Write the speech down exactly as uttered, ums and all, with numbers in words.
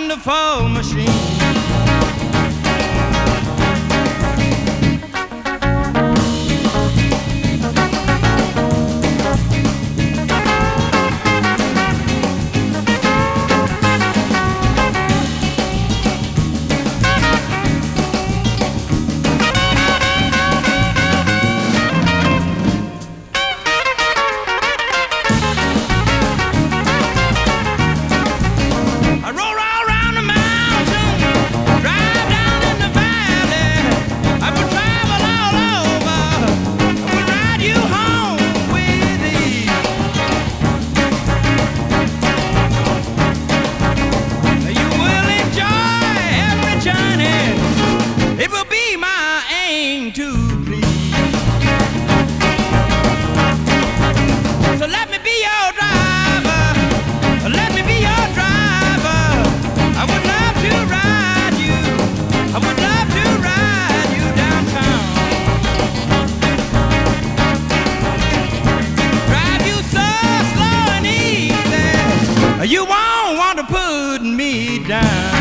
wonderful machine. It will be my aim to please. So let me be your driver. Let me be your driver. I would love to ride you. I would love to ride you downtown. Drive you so slow and easy. You won't want to put me down.